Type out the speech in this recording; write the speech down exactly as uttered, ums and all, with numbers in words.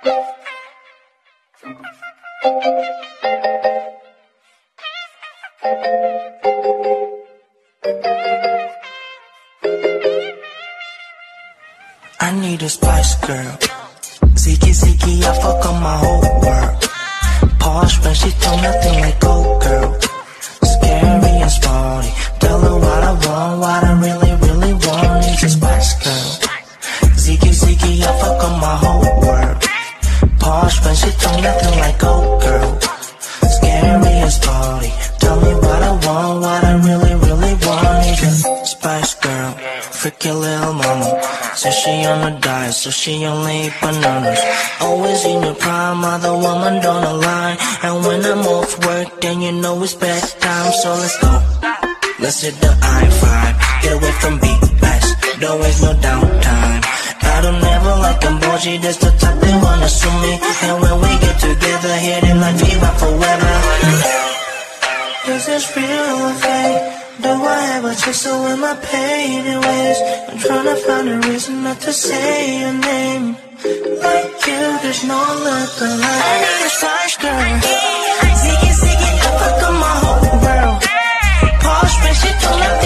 I need a spice girl. Ziki Ziki, I fuck on my whole world. Posh when she told nothing like gold girl. Scary and sporty. Tell her what I want, what I really, really want is a spice girl. Ziki Ziki, I fuck on my whole world. Posh when she told nothing like gold girl. Scary and sporty. Tell me what I want, what I really, really want is a spice girl. Freaky little mama. Says she on a diet, so she only eat bananas. Always in your prime, other woman don't align. And when I'm off work, then you know it's bedtime. So let's go, let's hit the I five. Get away from B S, don't waste no downtime. I don't ever like them bougie, that's the type they wanna sue me. And when we get together, hit it like we rock forever. Is this real or fake? Do I ever chase away my pain and ways? I'm trying to find a reason not to say your name. Like you, there's no look alike. I need a spice girl. Ziggy, ziggy, I fuck on my whole world. Posh when she told me